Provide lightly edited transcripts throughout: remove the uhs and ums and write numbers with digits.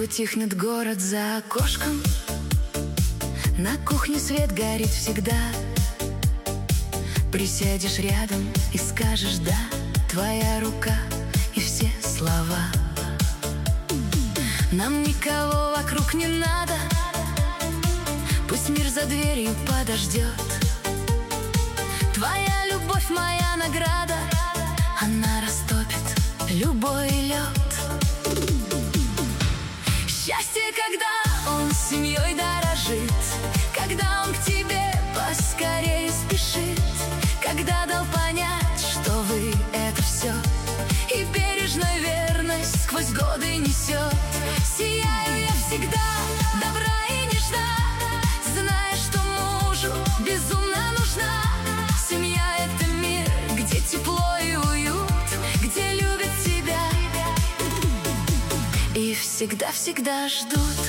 утихнет город за окошком, на кухне свет горит всегда. Присядешь рядом и скажешь «да», твоя рука и все слова. Нам никого вокруг не надо, пусть мир за дверью подождет. Твоя любовь моя награда, она растопит любой лед. Счастье, когда он с семьей дорожит, когда он к тебе поскорее спешит, когда дал понять, что вы — это все, и бережную верность сквозь годы несет. Сияю я всегда, добра и нежна, зная, что мужу безумно нужна. Семья — это мир, где тепло и уют, где любят тебя и всегда-всегда ждут.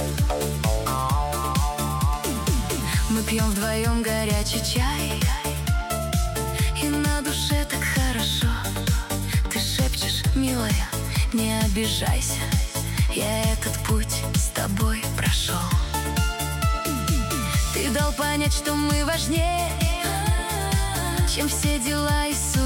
Мы пьем вдвоем горячий чай, и на душе так хорошо. Ты шепчешь: милая, не обижайся, я этот путь с тобой прошел. Ты дал понять, что мы важнее, чем все дела и суета.